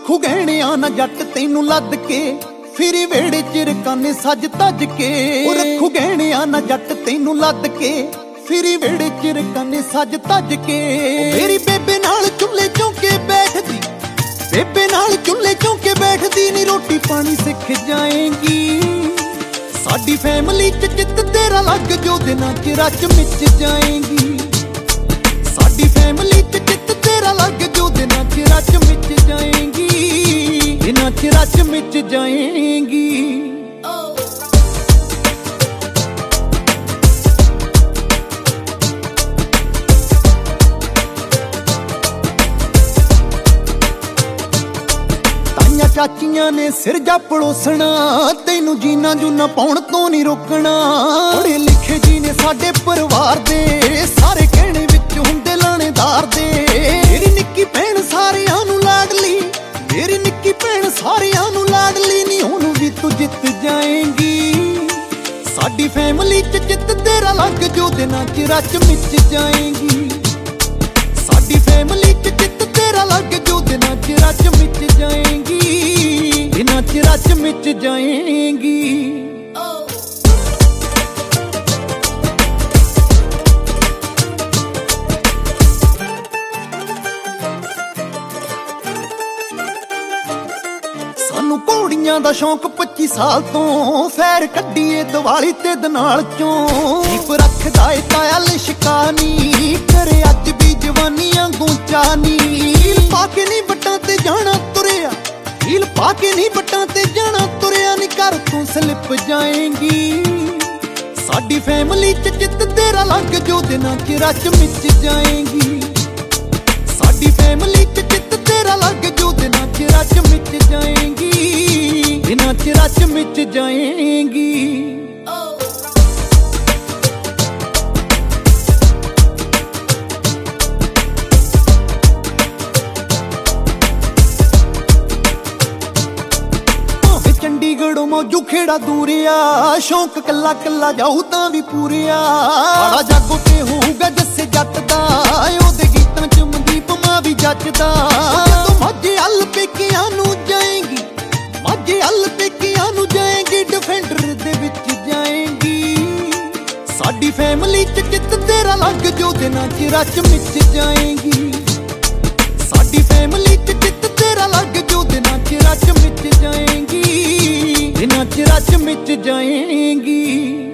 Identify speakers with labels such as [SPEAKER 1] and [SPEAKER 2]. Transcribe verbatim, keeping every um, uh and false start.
[SPEAKER 1] ਰੱਖੂ ਗਹਿਣਿਆਂ ਨਾ ਜੱਟ ਤੈਨੂੰ ਲੱਦ ਕੇ, ਫਿਰੀ ਵੇੜੇ ਚ ਰਕਾਨੇ ਸੱਜ ਤੱਜ ਕੇ। ਉਹ ਰੱਖੂ ਗਹਿਣਿਆਂ ਨਾ ਜੱਟ ਤੈਨੂੰ ਲੱਦ ਕੇ, ਫਿਰੀ ਵੇੜੇ ਚ ਰਕਾਨੇ ਸੱਜ ਤੱਜ ਕੇ। ਮੇਰੀ ਬੇਬੇ ਨਾਲ ਚੁੱਲ੍ਹੇ ਚੌਂਕੇ ਬੈਠਦੀ, ਬੇਬੇ ਨਾਲ ਚੁੱਲ੍ਹੇ ਚੌਂਕੇ ਬੈਠਦੀ ਨੀ ਰੋਟੀ ਪਾਣੀ ਸਿੱਖ ਜਾਏਂਗੀ। ਸਾਡੀ ਫੈਮਿਲੀ ਚ ਜਿੱਤ ਤੇਰਾ ਲੱਗ ਜੋ ਦਿਨਾਂ ਚ ਰਚ ਮਿਚ ਜਾਏਂਗੀ। ਸਾਡੀ ਫੈਮਿਲੀ ਚ ਜਿੱਤ ਤੇਰਾ ਲੱਗ ਜੋ ਦਿਨਾਂ ਚ ਰਚ ਮਿਚ ਜਾਏਂਗੀ, ਦਿਨਾਂ ਚ ਰਚ ਮਿਚ ਜਾਏਂਗੀ। ਚਾਚੀਆਂ ਨੇ ਸਿਰ ਜਾ ਪੜੋਸਣਾ, ਤੈਨੂੰ ਜੀਨਾ ਜੂਨਾ ਪਾਉਣ ਤੋਂ ਨਹੀਂ ਰੋਕਣਾ। ਪੜ੍ਹੇ ਲਿਖੇ ਜੀ ਨੇ ਸਾਡੇ ਪਰਿਵਾਰ ਦੇ, ਸਾਰੇ ਕਹਿਣੇ ਵਿੱਚ ਹੁੰਦੇ ਲਾਣੇਦਾਰ ਦੇ। ਮੇਰੀ ਨਿੱਕੀ ਭੈਣ ਸਾਰਿਆਂ ਨੂੰ ਲਾਡਲੀ, ਮੇਰੀ ਨਿੱਕੀ ਭੈਣ ਸਾਰਿਆਂ ਨੂੰ ਲਾਡਲੀ ਨੀ ਉਹਨੂੰ ਵੀ ਤੂੰ ਜਿੱਤ ਜਾਏਂਗੀ। ਸਾਡੀ ਫੈਮਿਲੀ ਚ ਜਿੱਤ ਤੇਰਾ ਲੱਗ ਜੋ ਦਿਨਾਂ ਚ ਰਚ ਮਿਚ ਜਾਏਂਗੀ। ਸਾਡੀ ਫੈਮਿਲੀ ਚ ਜਿੱਤ ਤੇਰਾ ਲੱਗ ਜੋ ਦਿਨਾਂ ਚ ਰਚ ਮਿਚ ਜਾਏਂਗੀ, ਦਿਨਾਂ ਚ ਰਚ ਮਿਚ ਜਾਏਂਗੀ। ਸਾਨੂੰ ਘੋੜੀਆਂ ਦਾ ਸ਼ੌਂਕ ਪੱਚੀ ਸਾਲ ਤੋਂ, ਫੈਰ ਕੱਢੀਏ ਦੀਵਾਲੀ ਤੇ ਦਨਾਲ ਚੋਂ। ਦੀਪ ਰੱਖਦਾ ਏ ਤਾਇਆ ਲਿਸ਼ਕਾਨੀ, ਕਰੇ ਅੱਜ ਵੀ ਜਵਾਨੀਆਂ ਗੂੰਚਾ ਨੀ। ਹੀਲ ਪਾ ਕੇ ਨੀ ਬੱਟਾਂ ਤੇ ਜਾਣਾ ਤੁਰਿਆ, ਹੀਲ ਪਾ ਕੇ ਨੀ ਬੱਟਾਂ ਤੇ ਜਾਣਾ ਤੁਰਿਆ ਨੀ ਘਰ ਤੋਂ ਸਲਿਪ ਜਾਏਂਗੀ। ਸਾਡੀ ਫੈਮਿਲੀ ਚ ਜਿੱਤ ਤੇਰਾ ਲੱਗ ਜੋ ਦਿਨਾਂ ਚ ਰਚ ਮਿਚ ਜਾਏਂਗੀ। ਸਾਡੀ ਫੈਮਿਲੀ ਚ ਜਿੱਤ ਤੇਰਾ ਲੱਗ ਜੋ ਦਿਨਾਂ ਚ ਰਚ ਮਿਚ ਜਾਏਂਗੀ, ਦਿਨਾਂ ਚ ਰਚ ਮਿਚ ਜਾਏਂਗੀ। ਚੰਡੀਗੜ੍ਹੋਂ ਮੌਜੂ ਖੇੜਾ ਦੂਰਿਆ, ਸ਼ੌਂਕ ਕੱਲਾ ਕੱਲਾ ਜਾਊ ਤਾਂ ਵੀ ਪੂਰਿਆ। ਬੜਾ ਜਾਗੋ ਤੇ ਹੋਊਗਾ ਜੱਸੇ ਜੱਟ ਦਾ, ਉਹਦੇ ਗੀਤਾਂ ਚ ਮਨਦੀਪ ਮਾਂ ਵੀ ਜੱਜਦਾ। ਜਦੋਂ ਮਾਝੇ ਹੱਲ ਪੇਕਿਆਂ ਨੂੰ ਜਾਏਂਗੀ, ਮਾਝੇ ਹੱਲ ਪੇਕਿਆਂ ਨੂੰ ਜਾਏਂਗੀ, ਡਿਫੈਂਡਰ ਦੇ ਵਿੱਚ ਜਾਏਂਗੀ। ਸਾਡੀ ਫੈਮਿਲੀ ਚ ਜਿੱਤ ਤੇਰਾ ਲੱਗ ਜੋ ਦਿਨਾਂ ਚ ਰਚ ਮਿਚ ਜਾਏਂਗੀ। ਸਾਡੀ ਫੈਮਿਲੀ ਚ ਜਿੱਤ ਤੇਰਾ ਲੱਗ ਜੋ ਦਿਨਾਂ ਚ ਰਚ ਮਿਚ ਜਾਏਂਗੀ, ਦਿਨਾਂ ਚ ਰਚ ਮਿਚ ਜਾਏਂਗੀ।